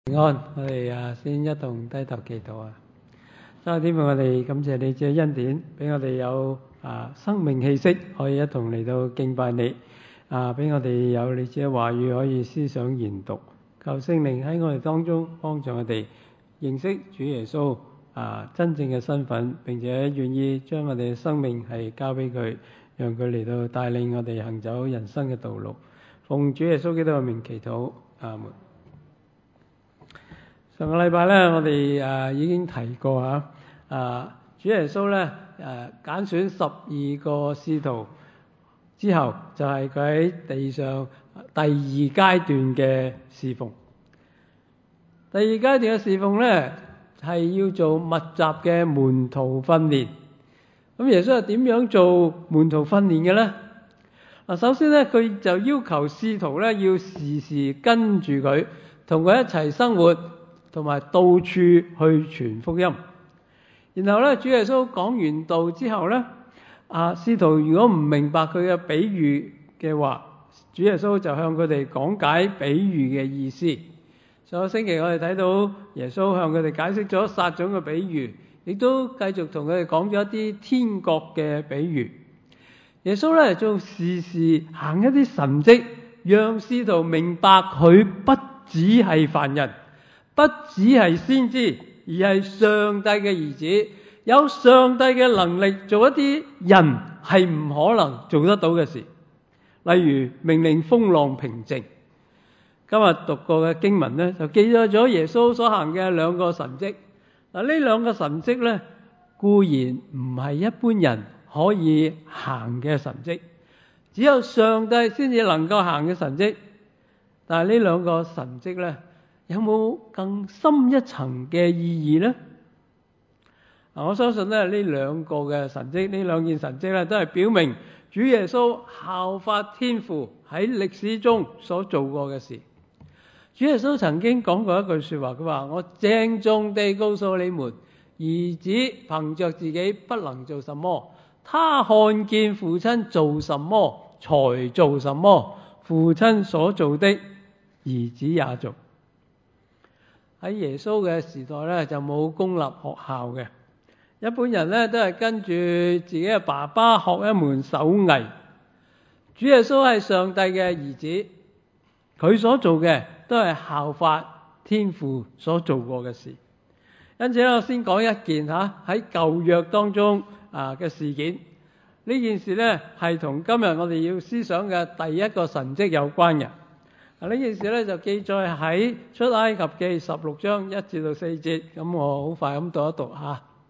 平安，我哋先一同低頭祈禱啊！真係天父，我哋感謝你嘅恩典，俾我哋有生命氣息，可以一同嚟到敬拜你。俾我哋有你嘅話語可以思想研讀，求聖靈喺我哋當中幫助我哋認識主耶穌真正嘅身份，並且願意將我哋嘅生命係交俾佢，讓佢嚟到帶領我哋行走人生嘅道路。奉主耶穌基督嘅名祈禱，阿門。上個禮拜咧，我哋已經提過主耶穌咧揀選12個使徒之後，就係佢喺地上第二階段嘅侍奉。第二階段嘅侍奉咧係要做密集嘅門徒訓練。咁耶穌係點樣做門徒訓練嘅咧？首先咧，佢就要求使徒咧要時時跟住佢，同佢一齊生活，同埋到處去傳福音。然後咧，主耶穌講完道之後咧，使徒如果唔明白佢嘅比喻嘅話，主耶穌就向佢哋講解比喻嘅意思。上個星期我哋睇到耶穌向佢哋解釋咗撒種嘅比喻，亦都繼續同佢哋講咗一啲天國嘅比喻。耶穌咧就時時行一啲神蹟，讓使徒明白佢不只係凡人，不只係先知，而係上帝嘅兒子，有上帝嘅能力做一啲人係唔可能做得到嘅事，例如命令風浪平靜。今日讀過嘅經文呢，就記載咗耶穌所行嘅兩個神蹟。呢兩個神蹟呢，固然唔係一般人可以行嘅神蹟，只有上帝先至能夠行嘅神蹟。但係呢兩個神蹟呢，有冇更深一層嘅意義呢？我相信呢兩個嘅神蹟，呢兩件神蹟呢，都係表明主耶穌效法天父喺歷史中所做過嘅事。主耶穌曾經講過一句說話，佢話：我鄭重地告訴你們，兒子憑着自己不能做什麼，他看見父親做什麼才做什麼，父親所做的兒子也做。喺耶穌嘅時代咧，就冇公立學校嘅，一般人咧都係跟住自己嘅爸爸學一門手藝。主耶穌係上帝嘅兒子，佢所做嘅都係效法天父所做過嘅事。因此咧，我先講一件喺舊約當中嘅事件。呢件事咧係同今日我哋要思想嘅第一個神蹟有關嘅。呢件事咧就記載喺出埃及記16章1至到4節。咁我好快咁讀一讀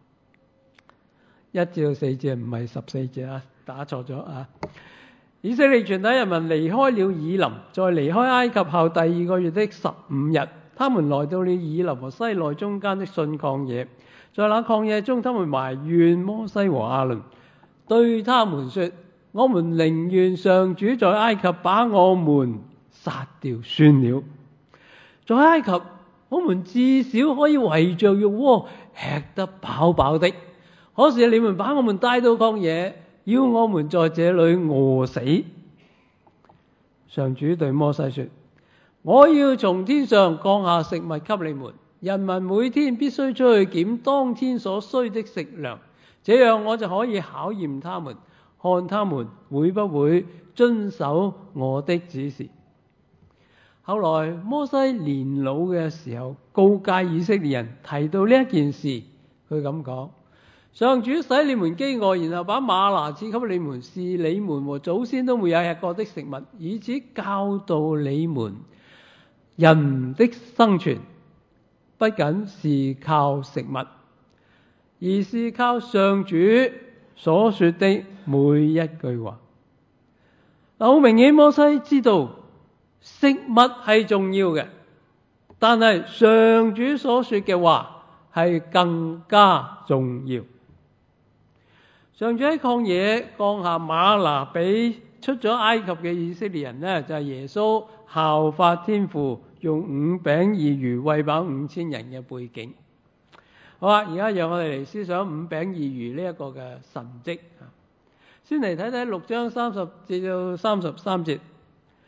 1至到4節，唔係14節打錯咗以色列全體人民離開了以琳，在離開埃及後第2個月的15日，他們來到了以琳和西奈中間的汛曠野。在那曠野中，他們埋怨摩西和亞倫，對他們說：我們寧願上主在埃及把我們殺掉算了。在埃及，我們至少可以圍着肉鍋吃得飽飽的，可是你們把我們帶到曠野，要我們在這裏餓死。上主對摩西說：我要從天上降下食物給你們，人民每天必須出去檢當天所需的食糧，這樣我就可以考驗他們，看他們會不會遵守我的指示。後來摩西年老嘅時候，告誡以色列人提到呢一件事，佢咁講：上主使你們飢餓，然後把嗎哪賜給你們，是你們和祖先都沒有吃過的食物，以此教導你們，人的生存不僅是靠食物，而是靠上主所說的每一句話。好明顯，摩西知道食物係重要嘅，但係上主所說嘅話係更加重要。上主喺曠野降下嗎哪俾出咗埃及嘅以色列人呢，就係耶穌效法天父用5餅2魚餵飽5000人嘅背景。好啦，而家讓我哋嚟思想5餅2魚呢一個嘅神蹟。先嚟睇睇6章30至到33節。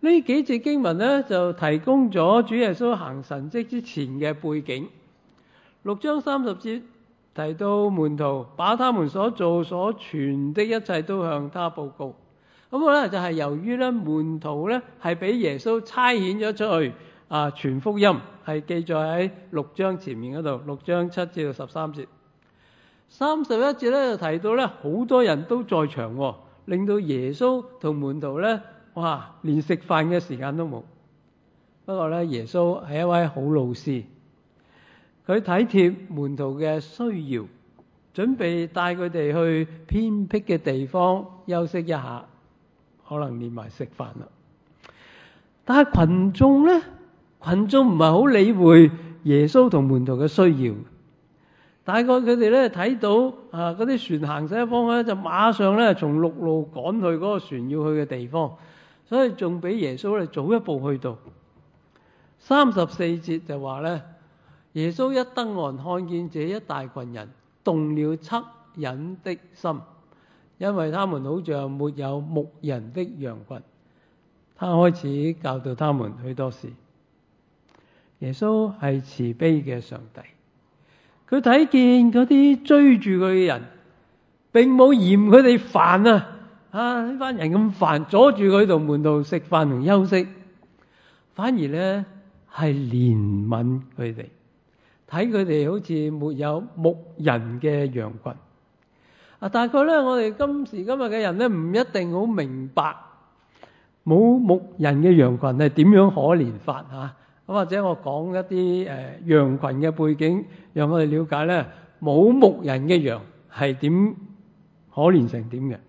呢幾節經文咧就提供咗主耶穌行神蹟之前嘅背景。6章30節提到門徒把他們所做所傳的一切都向他報告。咁咧就係由於咧門徒咧係俾耶穌差遣咗出去傳福音，係記載喺6章前面嗰度，6章7至到13節。31節咧就提到咧好多人都在場，令到耶穌同門徒咧連食飯嘅時間都冇。不過咧耶穌係一位好老師，佢體貼門徒嘅需要，準備帶佢哋去偏僻嘅地方休息一下，可能連埋食飯啦。但係群眾唔係好理會耶穌同門徒嘅需要。大概佢哋咧睇到嗰啲船行駛嘅方向咧，就馬上咧從陸路趕去嗰個船要去嘅地方，所以仲比耶穌咧早一步去到。34節就話咧，耶穌一登岸，看見這一大群人，動了惻隱的心，因為他們好像沒有牧人的羊群。他開始教導他們許多事。耶穌係慈悲嘅上帝。佢睇見嗰啲追住佢嘅人，並冇嫌佢哋煩呢班人咁煩，阻住佢同門徒食飯同休息，反而咧係憐憫佢哋，睇佢哋好似沒有牧人嘅羊群。大概咧我哋今時今日嘅人咧唔一定好明白冇牧人嘅羊群係點樣可憐法咁，或者我講一啲羊群嘅背景，讓我哋了解咧冇牧人嘅羊係點可憐成點嘅。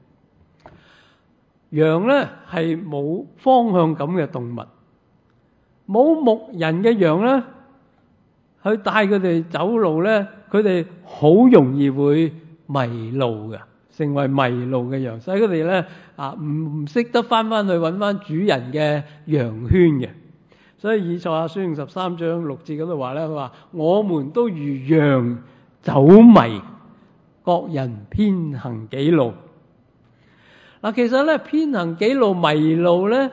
羊咧係冇方向感嘅動物，冇牧人嘅羊咧去帶佢哋走路咧，佢哋好容易會迷路嘅，成為迷路嘅羊，所以佢哋咧唔識得翻去揾翻主人嘅羊圈嘅。所以以賽亞書13章6節嗰度話咧，佢話我們都如羊走迷，各人偏行己路。其實咧偏行己路迷路咧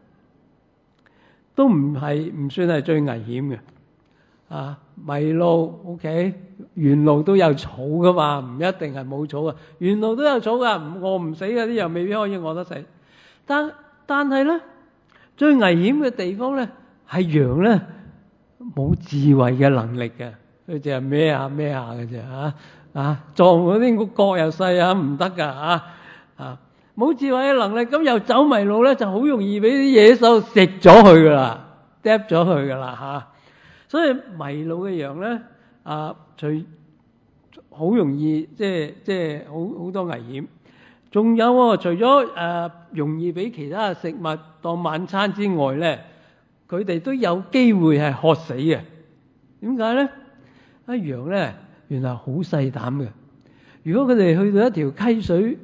都唔算係最危險嘅。迷路 OK， 沿路都有草噶嘛，唔一定係冇草啊，沿路都有草噶，餓唔死嗰啲又未必可以餓得死。但係咧最危險嘅地方咧係羊咧冇智慧嘅能力嘅，佢就係孭下嘅啫撞嗰啲角又細唔得噶冇智慧嘅能力，咁又走迷路咧，就好容易俾啲野獸食咗佢噶啦，嗒咗佢噶啦所以迷路嘅羊咧好容易即係好多危險。仲有除咗容易俾其他嘅食物當晚餐之外咧，佢哋都有機會係渴死嘅。點解咧？羊咧原來好細膽嘅。如果佢哋去到一條溪水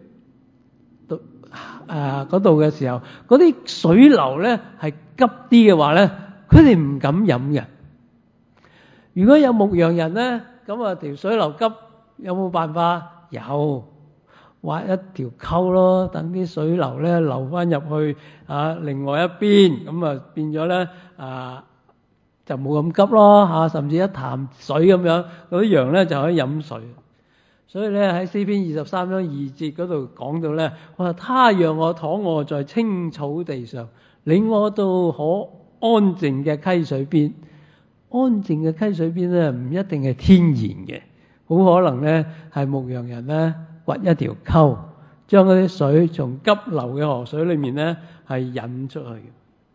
嗰度嘅時候，嗰啲水流咧係急啲嘅話咧，佢哋唔敢飲嘅。如果有牧羊人咧，咁條水流急，有冇辦法？有，挖一條溝咯，等啲水流咧流翻入去另外一邊，咁變咗咧就冇咁急咯甚至一潭水咁樣，嗰啲羊咧就可以飲水。所以咧喺詩篇23章2節嗰度講到咧，他讓我躺臥在青草地上，領我到可安靜嘅溪水邊。安靜嘅溪水邊咧唔一定係天然嘅，好可能咧係牧羊人咧掘一條溝，將嗰啲水從急流嘅河水裏面咧係引出去。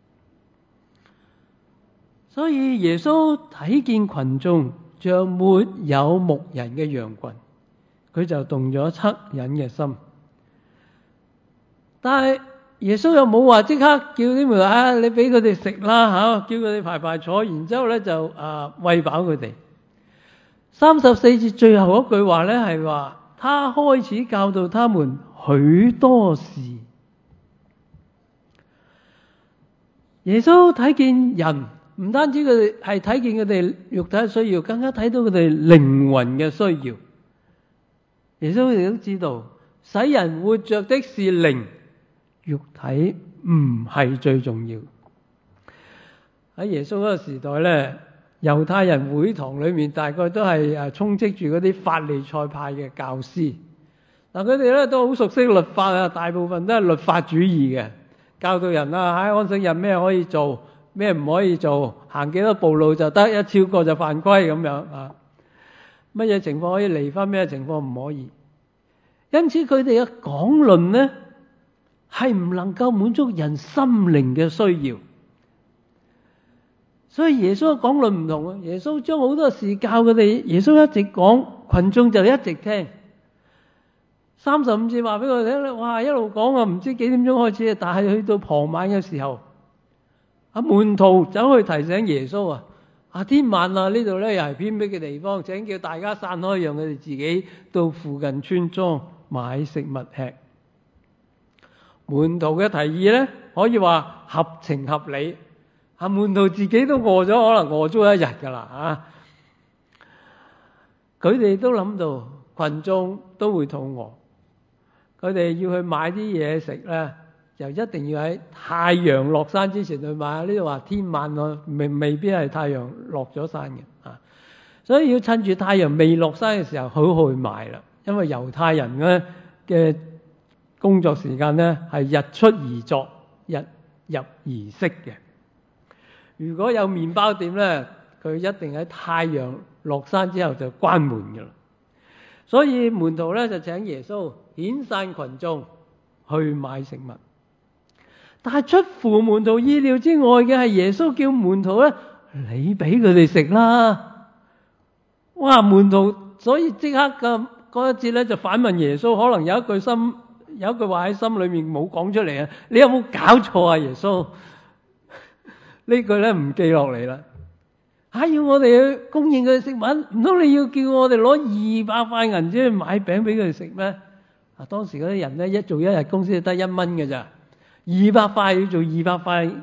所以耶穌睇見群眾像沒有牧人嘅羊群，佢就動咗惻隱嘅心。但係耶穌又冇話即刻叫啲門徒你俾佢哋食啦叫佢哋排坐，然之後咧就餵飽佢哋。34節最後一句話咧係話，他開始教導他們許多事。耶穌睇見人，唔單止佢哋係睇見佢哋肉體嘅需要，更加睇到佢哋靈魂嘅需要。耶穌亦都知道，使人活着的是靈，肉體唔係最重要。 喺耶穌嗰個時代咧，猶太人會堂裏面大概都係充斥住嗰啲法利賽派嘅教師。嗱，佢哋咧都好熟悉律法啊，大部分都係律法主義嘅，教導人啊喺安息日咩可以做，咩唔可以做，行幾多步路就得，一超過就犯規咁樣啊。乜嘢情況可以離婚，咩情況唔可以？因此佢哋嘅講論呢，係唔能夠滿足人心靈嘅需要。所以耶穌嘅講論唔同啊！耶穌將好多事教佢哋，耶穌一直講，群眾就一直聽。35節話俾佢哋聽咧，哇！一路講啊，唔知幾點鐘開始啊，但係去到傍晚嘅時候，門徒走去提醒耶穌天晚啊，呢度咧又係偏僻嘅地方，請叫大家散開，讓佢哋自己到附近村莊買食物吃。門徒嘅提議咧，可以話合情合理。門徒自己都餓咗，可能餓咗一日噶啦佢哋都諗到群眾都會肚餓，佢哋要去買啲嘢食咧，就一定要喺太陽落山之前去買。呢度話天晚未必係太陽落咗山嘅所以要趁住太陽未落山嘅時候好去買啦。因為猶太人咧嘅工作時間咧係日出而作，日入而息嘅。如果有麵包店咧，佢一定喺太陽落山之後就關門㗎啦。所以門徒咧就請耶穌遣散群眾去買食物。但係出乎門徒意料之外嘅係，耶穌叫門徒咧，你俾佢哋食啦。哇！門徒所以即刻嘅嗰一節咧就反問耶穌，可能有一句話喺心裏面冇講出嚟你有冇搞錯啊？耶穌呢句咧唔記落嚟啦。要我哋去供應佢哋食物，唔通你要叫我哋攞200塊銀紙去買餅俾佢哋食咩？當時嗰啲人咧做一日工先得1蚊嘅咋，200塊要做200塊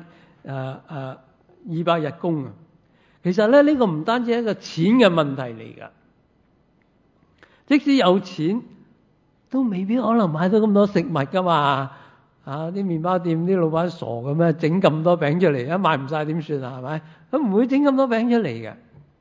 200日工啊！其實咧呢個唔單止係一個錢嘅問題嚟噶，即使有錢都未必可能買到咁多食物噶嘛。啲麵包店啲老闆傻嘅咩？整咁多餅出嚟，賣唔晒點算啊？係咪？佢唔會整咁多餅出嚟嘅。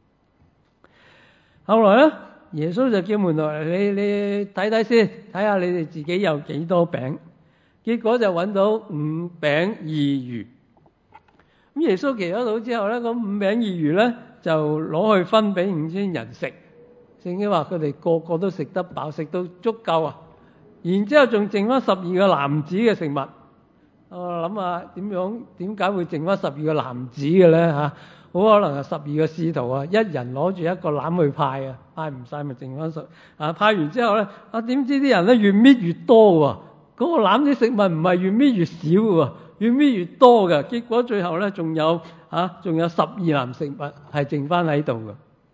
後來咧，耶穌就叫門徒你睇睇先，睇下你哋自己有幾多餅。結果就揾到5餅2魚。咁耶穌祈咗禱之後咧，咁5餅2魚咧就攞去分俾5000人食。聖經話佢哋個個都食得飽，食到足夠啊！然之後仲剩翻12個男子嘅食物。我諗下點解會剩翻12個男子嘅咧？好可能係12個使徒一人攞住一個籃去派派唔晒咪剩翻派完之後咧，點知啲人咧越搣越多喎。嗰個籃啲食物唔係越搣越少喎，越搣越多嘅。結果最後咧仲有12籃食物係剩翻喺度嘅。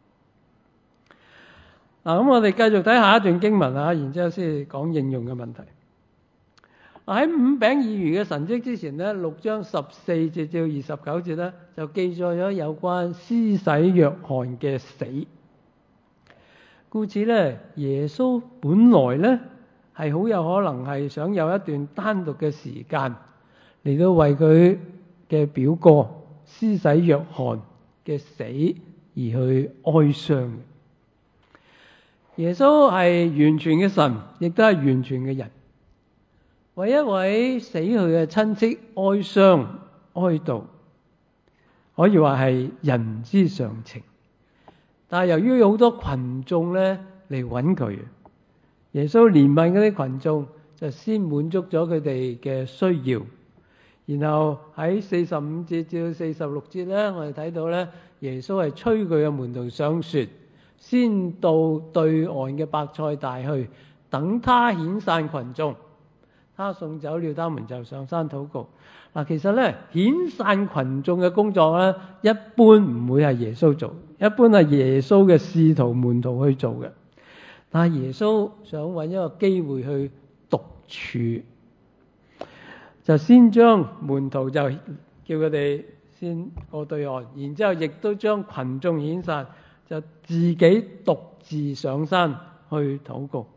咁我哋繼續睇下一段經文然之後先講應用嘅問題。喺5餅2魚嘅神蹟之前咧，6章14節至29節咧就記載咗有關施洗約翰嘅死。故此咧，耶穌本來咧係好有可能係想有一段單獨嘅時間嚟到為佢嘅表哥施洗約翰嘅死而去哀傷。耶穌係完全嘅神，亦都係完全嘅人，為一位死去嘅親戚哀傷哀悼，可以話係人之常情。但係由於有好多群眾咧嚟揾佢，耶穌憐憫嗰啲群眾，就先滿足咗佢哋嘅需要。然後喺45節至46節咧，我哋睇到咧，耶穌係催佢嘅門徒上船，先到對岸嘅伯賽大去，等他遣散群眾。他送走了他們，就上山禱告。其實咧，遣散群眾嘅工作咧，一般唔會係耶穌做，一般係耶穌嘅使徒門徒去做嘅。但係耶穌想揾一個機會去獨處，就先將門徒就叫佢哋先過對岸，然之後亦都將群眾遣散，就自己獨自上山去禱告。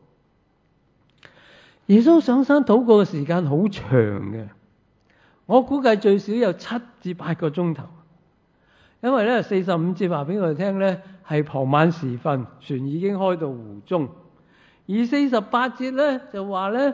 耶穌上山禱告嘅時間好長嘅，我估計最少有7至8個鐘頭。 因為咧45節話俾我哋聽咧，係傍晚時分，船已經開到湖中。而48節咧就話咧，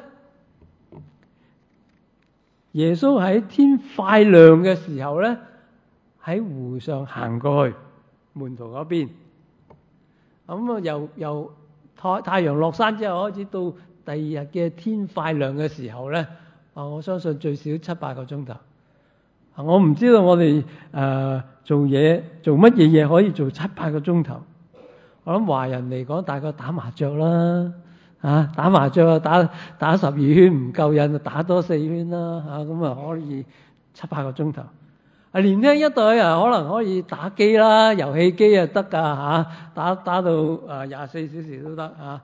耶穌喺天快亮嘅時候咧，喺湖上行過去門徒嗰邊。咁啊，由太陽落山之後開始到第二日嘅天快亮嘅時候咧，我相信最少7-8個鐘頭。我唔知道我哋做乜嘢可以做7-8個鐘頭。我諗華人嚟講，大概打麻雀啦，打麻雀啊，打12圈唔夠癮就打多4圈啦，咁啊可以7-8個鐘頭。年輕一代啊，可能可以打機啦，遊戲機啊得㗎，打到24小時都得。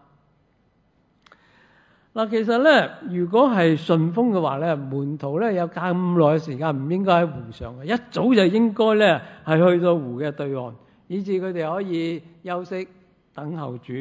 嗱，其實咧，如果係順風嘅話咧，門徒咧有咁耐嘅時間唔應該喺湖上嘅，一早就應該咧係去到湖嘅對岸，以致佢哋可以休息等候主。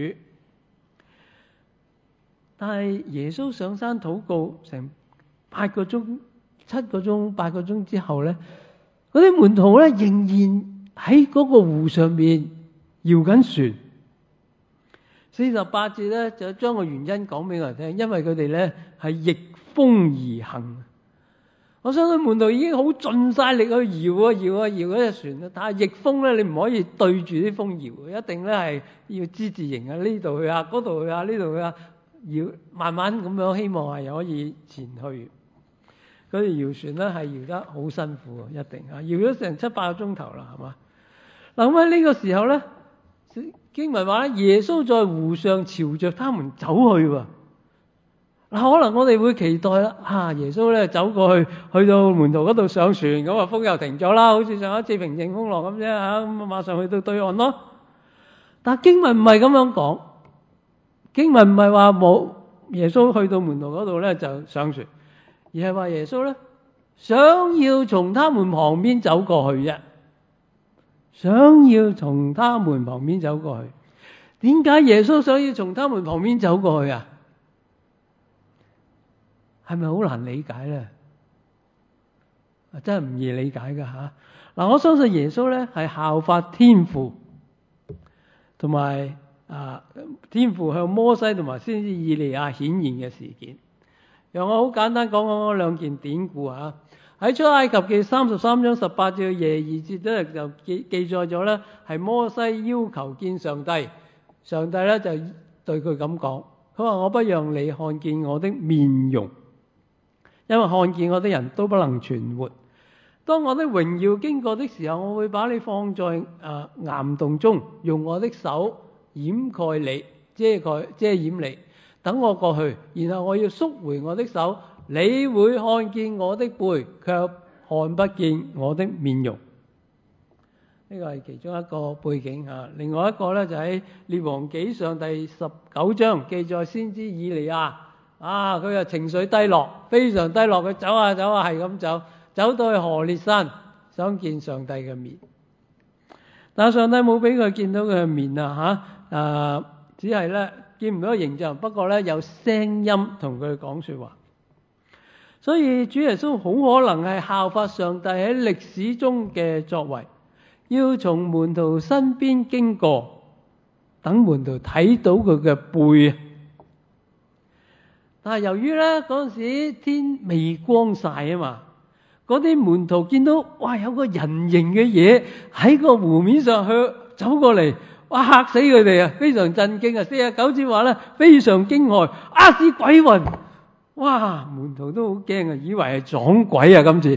但係耶穌上山禱告成8個鐘、7個鐘、8個鐘之後咧，嗰啲門徒咧仍然喺嗰個湖上面搖緊船。48節咧就將個原因講俾我哋聽，因為佢哋咧係逆風而行。我相信門徒已經好盡晒力去搖嗰隻船啦，但係逆風咧你唔可以對住啲風搖，一定咧係要之字形啊，呢度去啊，嗰度去啊，呢度去啊，搖慢慢咁樣，希望係可以前去。佢哋搖船咧係搖得好辛苦，一定搖咗成7-8個鐘頭啦，係嘛？嗱，咁喺呢個時候咧，經文話咧，耶穌在湖上朝着他們走去喎。嗱，可能我哋會期待啦，耶穌咧走過去，去到門徒嗰度上船，咁啊風又停咗啦，好似上一次平靜風浪咁啫嚇，咁馬上去到對岸咯。但經文唔係咁樣講，經文唔係話冇耶穌去到門徒嗰度咧就上船，而係話耶穌咧想要從他們旁邊走過去啫。想要從他們旁邊走過去，點解耶穌想要從他們旁邊走過去啊？係咪好難理解咧？真係唔易理解㗎吓。嗱，我相信耶穌咧係效法天父，同埋天父向摩西同埋先知以利亞顯現嘅事件。讓我好簡單講嗰兩件典故嚇。喺出埃及記33章18至22節咧就記載咗咧，係摩西要求見上帝，上帝咧就對佢咁講，佢話我不讓你看見我的面容，因為看見我的人都不能存活。當我的榮耀經過的時候，我會把你放在岩洞中，用我的手掩蓋你，遮掩你，等我過去，然後我要縮回我的手，你會看見我的背，卻看不見我的面容。呢個係其中一個背景嚇。另外一個咧就喺列王紀上第19章記載先知以利亞，佢嘅情緒低落，非常低落，佢走啊走啊係咁走，走到去何烈山想見上帝嘅面，但上帝冇俾佢見到佢嘅面只係咧見唔到個形象，不過咧有聲音同佢講說話。所以主耶穌好可能係效法上帝喺歷史中嘅作為，要從門徒身邊經過，等門徒睇到佢嘅背。但係由於咧嗰陣時天未光晒啊嘛，嗰啲門徒見到有個人形嘅嘢喺個湖面上去走過嚟，嚇死佢哋啊！非常震驚啊！49節話咧非常驚駭，是鬼魂。門徒都好驚啊，以為係撞鬼啊今次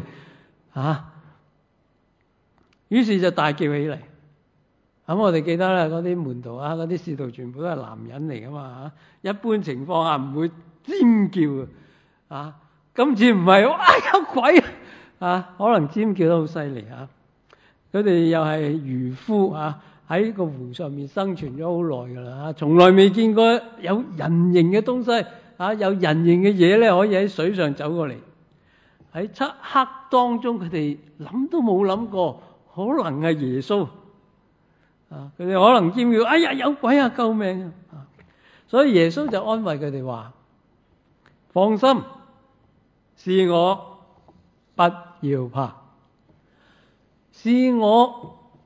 於是就大叫起嚟。咁我哋記得啦，嗰啲門徒嗰啲使徒全部都係男人嚟噶嘛一般情況下唔會尖叫今次唔係有鬼可能尖叫得好犀利佢哋又係漁夫喺個湖上面生存咗好耐噶啦從來未見過有人形嘅東西有人形嘅嘢咧可以喺水上走過嚟。喺漆黑當中，佢哋諗都冇諗過可能係耶穌佢哋可能尖叫哎呀有鬼救命所以耶穌就安慰佢哋話，放心，是我，不要怕，是我，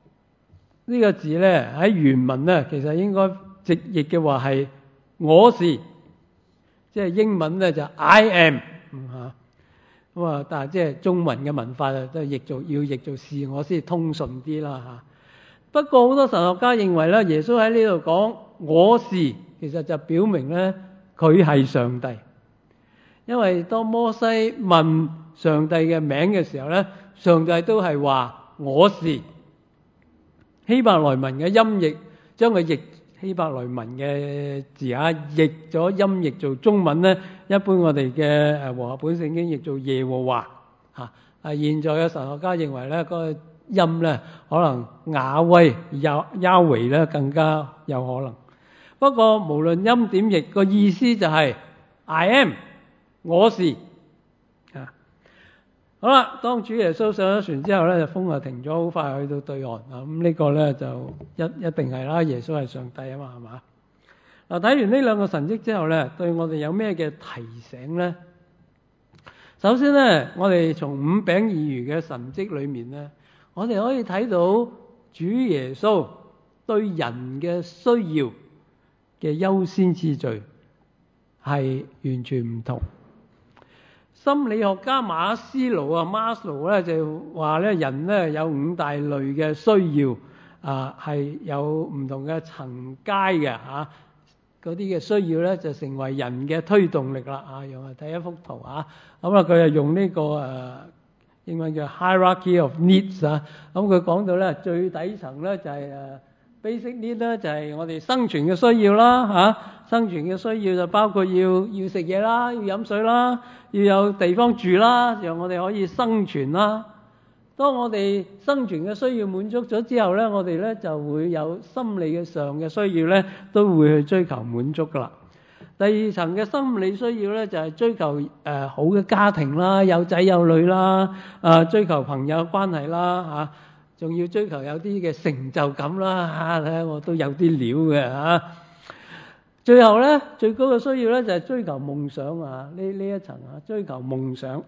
呢個字咧喺原文咧，其實應該直譯嘅話係我是，即係英文咧就 I am 嚇。咁啊，但係即係中文嘅文化啊，都係譯做是我先通順啲啦嚇。不過好多神學家認為咧，耶穌喺呢度講我是，其實就表明咧佢係上帝。因為當摩西問上帝嘅名嘅時候咧，上帝都係話我是。希伯來文嘅音譯將佢譯希伯來文嘅字譯咗音譯做中文咧，一般我哋嘅和合本聖經譯做耶和華嚇。現在嘅神學家認為咧，嗰個音咧可能雅威亞維咧更加有可能。不過無論音點譯，個意思就係 I am 我是。好啦，當主耶穌上咗船之後咧，就風就停咗，好快去到對岸啊！咁呢個咧就一定係啦，耶穌係上帝啊嘛，係嘛？嗱，睇完呢兩個神蹟之後咧，對我哋有咩嘅提醒咧？首先咧，我哋從五餅二魚嘅神蹟裏面咧，我哋可以睇到主耶穌對人嘅需要嘅優先次序係完全唔同。心理學家馬斯魯咧就話咧，人咧有五大類嘅需要係有唔同嘅層階嘅嚇。嗰啲嘅需要咧就成為人嘅推動力啦啊！用嚟睇一幅圖啊，咁啊佢係用呢個英文叫 hierarchy of needs 啊。咁佢講到咧最底層咧就係basic need 咧，就係我哋生存嘅需要啦嚇。生存嘅需要就包括要食嘢啦，要飲水啦，要有地方住啦，讓我哋可以生存啦。當我哋生存嘅需要滿足咗之後咧，我哋咧就會有心理上嘅需要咧，都會去追求滿足噶啦。第二層嘅心理需要咧，就係追求好嘅家庭啦，有仔有女啦，追求朋友關係啦嚇，仲要追求有啲嘅成就感啦嚇，我都有啲料嘅嚇。最後咧，最高嘅需要咧就係追求夢想啊！呢一層啊，追求夢想。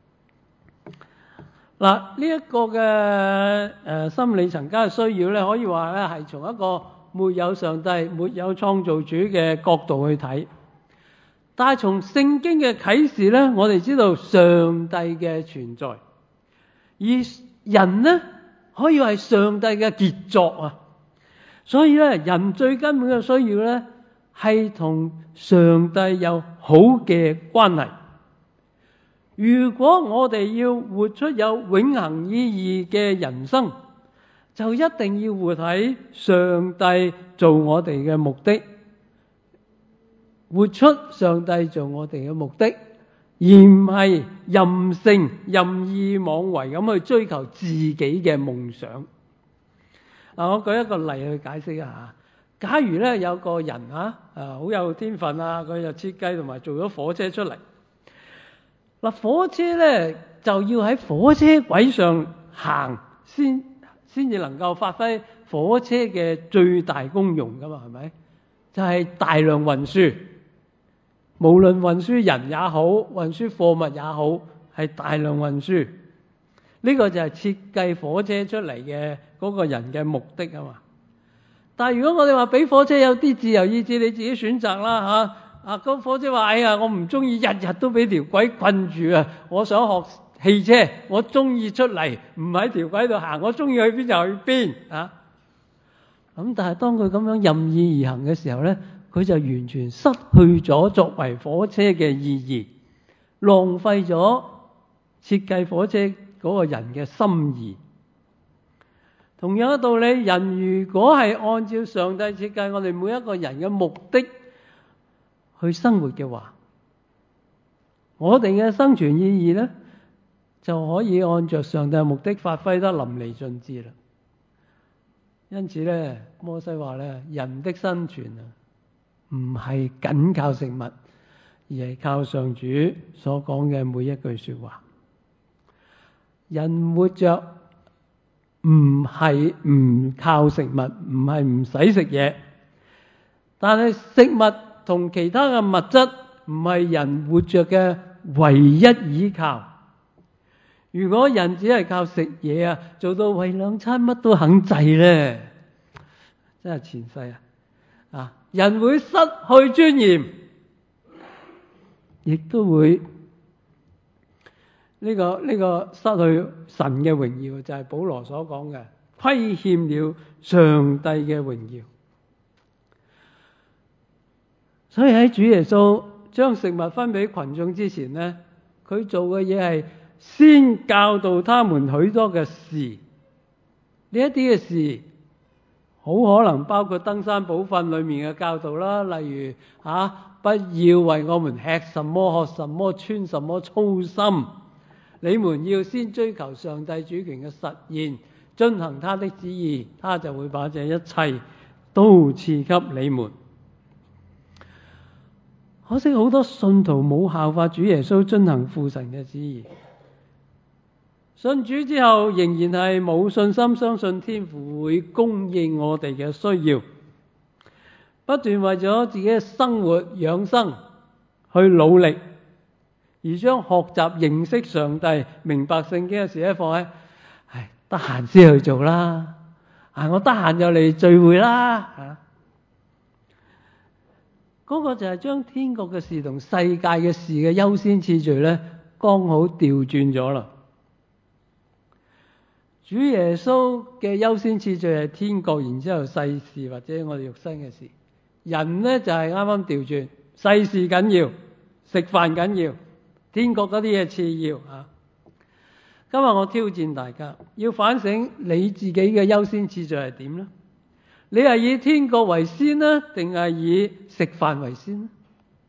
嗱，呢一個嘅心理層家嘅需要咧，可以話咧係從一個沒有上帝、沒有創造主嘅角度去睇。但係從聖經嘅啟示咧，我哋知道上帝嘅存在，而人呢可以係上帝嘅傑作啊！所以咧，人最根本嘅需要咧係同上帝有好嘅關係。如果我哋要活出有永恆意義嘅人生，就一定要活喺上帝做我哋嘅目的，活出上帝做我哋嘅目的，而唔係任性任意妄為咁去追求自己嘅夢想。我舉一個例去解釋一下。假如咧有個人好有天分啊，佢就設計同埋做咗火車出嚟。嗱，火車咧就要喺火車軌上行先至能夠發揮火車嘅最大功用噶嘛，係咪？就係大量運輸，無論運輸人也好，運輸貨物也好，係大量運輸。呢個就係設計火車出嚟嘅嗰個人嘅目的啊嘛。但係如果我哋話俾火車有啲自由意志，你自己選擇啦嚇。咁火車話：哎呀，我唔中意日日都俾條軌困住啊！我想學汽車，我中意出嚟，唔喺條軌度行，我中意去邊就去邊啊！咁但係當佢咁樣任意而行嘅時候咧，佢就完全失去咗作為火車嘅意義，浪費咗設計火車嗰個人嘅心意。同樣嘅道理，人如果係按照上帝設計我哋每一個人嘅目的去生活嘅話，我哋嘅生存意義咧就可以按照上帝嘅目的發揮得淋漓盡致啦。因此咧，摩西話咧，人的生存唔係僅靠食物，而係靠上主所講嘅每一句說話。人活着唔係唔靠食物，唔係唔使食嘢，但係食物同其他嘅物質唔係人活着嘅唯一依靠。如果人只係靠食嘢做到為兩餐乜都肯制咧， 真係前世人會失去尊嚴，亦都會呢個失去神嘅榮耀，就係保羅所講嘅虧欠了上帝嘅榮耀。所以喺主耶穌將食物分俾群眾之前呢，佢做嘅嘢係先教導他們許多嘅事。呢一啲嘅事好可能包括登山寶訓裏面嘅教導啦，例如不要為我們吃什麼喝什麼穿什麼操心，你們要先追求上帝主權嘅實現，遵行他的旨意，他就會把這一切都賜給你們。可惜好多信徒冇效法主耶穌遵行父神嘅旨意，信主之後仍然係冇信心相信天父會供應我哋嘅需要，不斷為咗自己嘅生活養生去努力，而將學習認識上帝、明白聖經嘅事放喺得閒先去做啦，我得閒就嚟聚會啦，嗰個就係將天國嘅事同世界嘅事嘅優先次序呢，剛好調轉咗啦。主耶穌嘅優先次序係天國，然之後世事或者我哋肉身嘅事。人呢就係啱啱調轉，世事緊要，食飯緊要，天國嗰啲嘢次要。今日我挑戰大家，要反省你自己嘅優先次序係點呢？你係以天國為先呢，定係以食飯為先呢？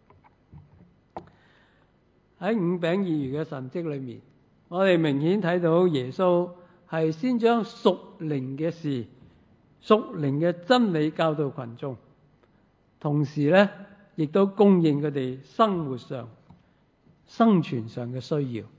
喺五餅二魚嘅神蹟裏面，我哋明顯睇到耶穌係先將屬靈嘅事、屬靈嘅真理教導群眾，同時呢亦都供應佢哋生活上、生存上嘅需要。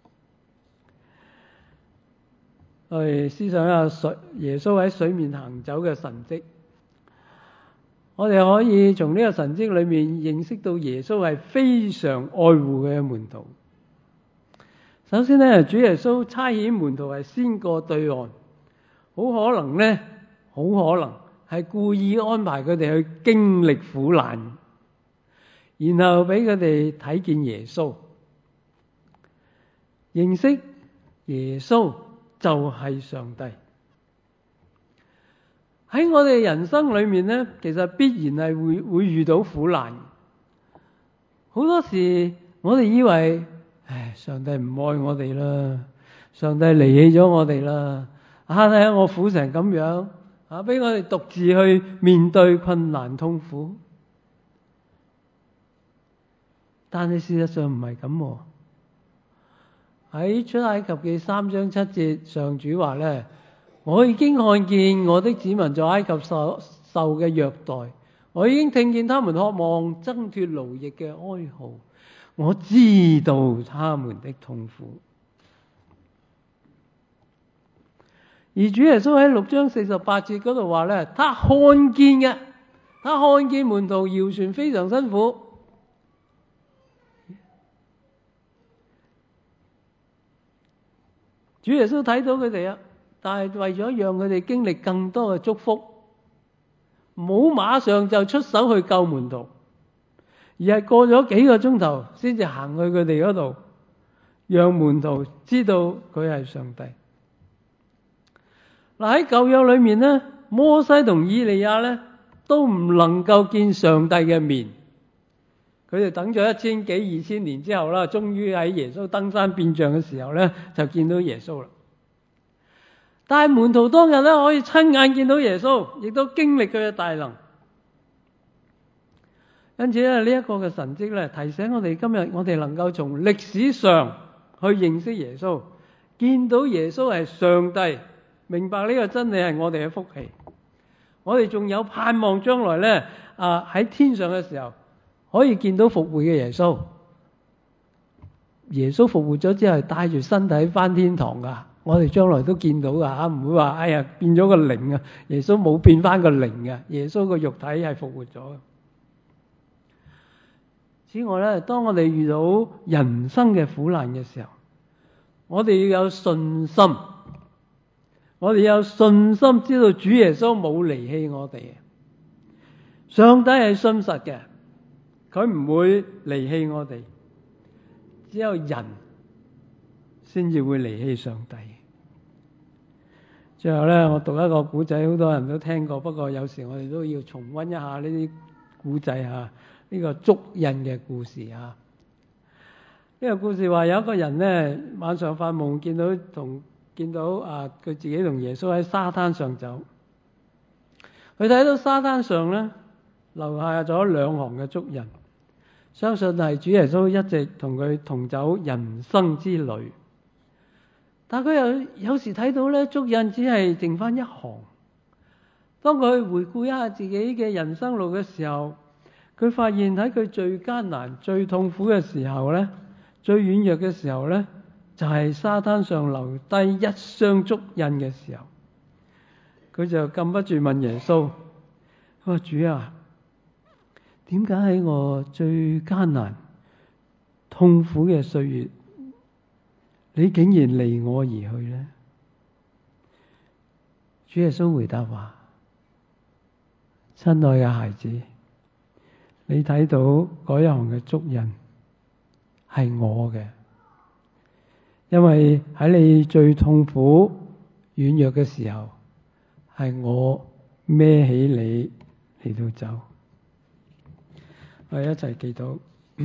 我哋思想一下耶穌喺水面行走嘅神蹟，我哋可以從呢個神蹟裏面認識到耶穌係非常愛護嘅門徒。首先呢，主耶穌差遣門徒係先過對岸，好可能係故意安排佢哋去經歷苦難，然後俾佢哋睇見耶穌，認識耶穌就係上帝。喺我哋人生裏面呢，其實必然係會遇到苦難。好多時我哋以為上帝唔愛我哋啦，上帝離棄咗我哋啦，睇下我苦成咁樣，俾我哋獨自去面對困難痛苦。但係事實上唔係咁。喺出埃及記3章7節，上主話呢，我已經看見我的子民在埃及受嘅虐待，我已經聽見他們渴望掙脫奴役嘅哀號，我知道他們的痛苦。而主耶穌喺6章48節嗰度話呢，他看見門徒搖船非常辛苦。主耶穌睇到佢哋但係為咗讓佢哋經歷更多嘅祝福，冇馬上就出手去救門徒，而係過咗幾個鐘頭先至行去佢哋嗰度，讓門徒知道佢係上帝。喺舊約裏面呢，摩西同以利亞呢都唔能夠見上帝嘅面，佢哋等咗1000幾2000年之後啦，終於喺耶穌登山變像嘅時候呢，就見到耶穌啦。但係門徒當日呢，可以親眼見到耶穌，亦都經歷佢嘅大能。因此呢，呢一個嘅神蹟呢，提醒我哋今日我哋能夠從歷史上去認識耶穌，見到耶穌係上帝，明白呢個真理係我哋嘅福氣。我哋仲有盼望將來呢，喺天上嘅時候可以見到復活嘅耶穌。耶穌復活咗之後帶住身體返天堂噶，我哋將來都見到噶，唔會話變咗個靈啊！耶穌冇變返個靈嘅，耶穌個肉體係復活咗嘅。此外呢，當我哋遇到人生嘅苦難嘅時候，我哋要有信心，我我哋有信心知道主耶穌冇離棄我哋。上帝係信實嘅，佢唔會離棄我哋。只有人先至會離棄上帝。最後呢，我讀一個古仔，好多人都聽過，不過有時我哋都要重溫一下呢啲古仔嚇。呢個足印嘅故事嚇。呢個故事話有一個人呢，晚上發夢見到佢自己同耶穌喺沙灘上走。佢睇到沙灘上呢，留下咗2行嘅足印，相信係主耶穌一直同佢同走人生之旅。但佢有時睇到呢，足印只係剩翻1行。當佢回顧一下自己嘅人生路嘅時候，佢發現喺佢最艱難、最痛苦嘅時候呢，最軟弱嘅時候呢，就係沙灘上留低一雙足印嘅時候。佢就禁不住問耶穌：佢話主啊，點解喺我最艱難、痛苦嘅歲月，你竟然離我而去呢？主耶穌回答話：親愛嘅孩子，你睇到嗰一行嘅足印係我嘅，因為喺你最痛苦、軟弱嘅時候，係我孭起你嚟到走。我哋一齊祈禱。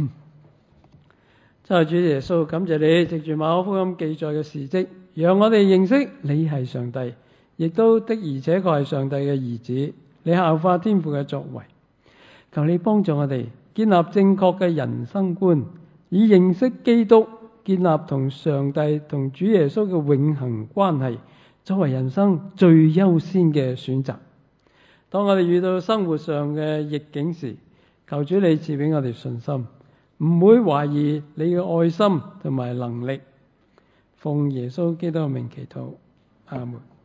真係主耶穌，感謝你藉住馬可福音記載嘅事蹟，讓我哋認識你係上帝，亦都的而且確係上帝嘅兒子。你效法天父嘅作為，求你幫助我哋建立正確嘅人生觀，以認識基督，建立同上帝同主耶穌嘅永恆關係，作為人生最優先嘅選擇。當我哋遇到生活上嘅逆境時，求主你賜俾我哋信心，唔會懷疑你嘅愛心同埋能力。奉耶穌基督嘅名祈禱，阿門。